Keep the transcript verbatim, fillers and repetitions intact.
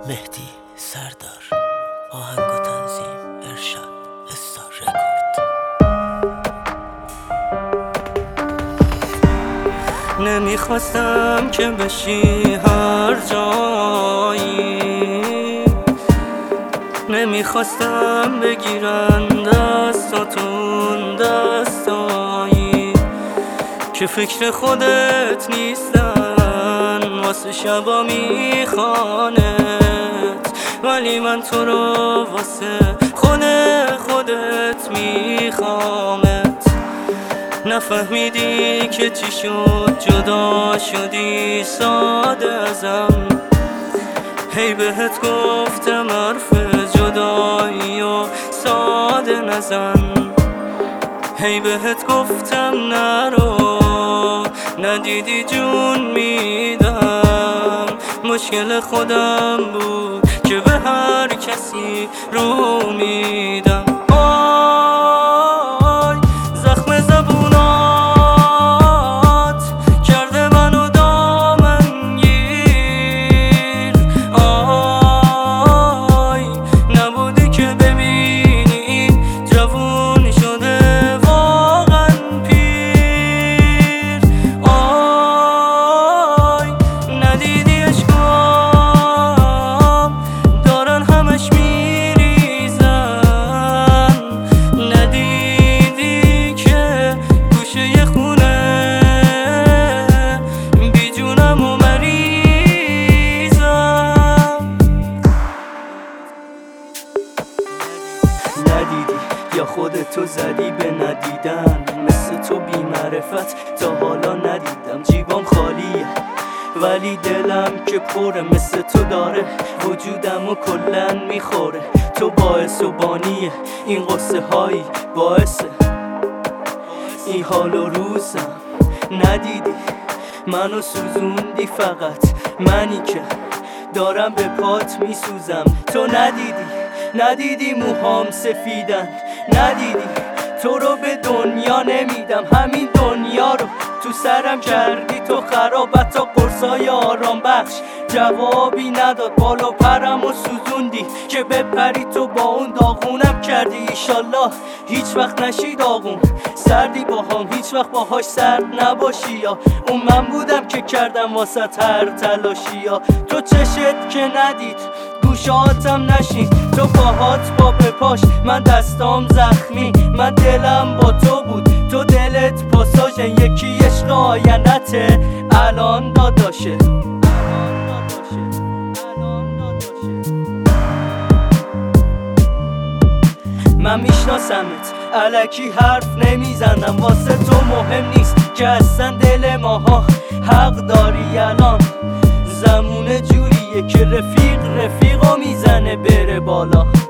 مهدی سردار، آهنگ و تنظیم ارشاد استار رکورد. نمیخواستم که بشی هر جایی، نمیخواستم بگیرن دستاتون دستایی که فکر خودت نیستن، واسه شبا میخوانت، ولی من تو رو واسه خود خودت میخوامت. نفهمیدی که چی شد جدا شدی ساده ازم، هی بهت گفتم حرف جدایی و ساده نزن، هی بهت گفتم نرو، ندیدی جون میدم. مشکل خودم بود که به هر کسی رو میدم. آی زخم زبونات کرده منو دامنگیر، آی نبودی که ببینی جوون شده واقعا پیر. آی ندیدی اشکام دارن همش میریزن، ندیدی که گوشه خونه بیجونم و مریضم. ندیدی یا خودتو زدی به ندیدن، مثل تو بی معرفت تا حالا ندیدم. جیبام خالیه ولی دلم که پره، مثل تو داره وجودم و کلن میخوره. تو باعث و بانیه این قصه هایی، باعث این حال و روزم. ندیدی منو سوزوندی، فقط منی که دارم به پات میسوزم. تو ندیدی ندیدی موهام سفیدن، ندیدی تو رو به دنیا نمیدم. همین دنیا رو تو سرم کردی تو خراب، حتی قرصای آرام بخش جوابی نداد. بالا پرم و سوزوندی که بپری، تو با اون داغونم کردی. ایشالله هیچ وقت نشی داغون، سردی با هم هیچ وقت باهاش سرد نباشی. یا اون من بودم که کردم واسه هر تلاشی، یا تو چشت که ندید گوشاتم نشید. تو پاهات با پاش، من دستام زخمی، من دلم با تو بود، تو دلت پاساژ. یکی عشق آینته الان داداشه. من میشناسمت الکی حرف نمیزنم، واسه تو مهم نیست که اصلا دل ماها حق داری. الان زمونه جوریه که رفیق رفیقو میزنه بره بالا.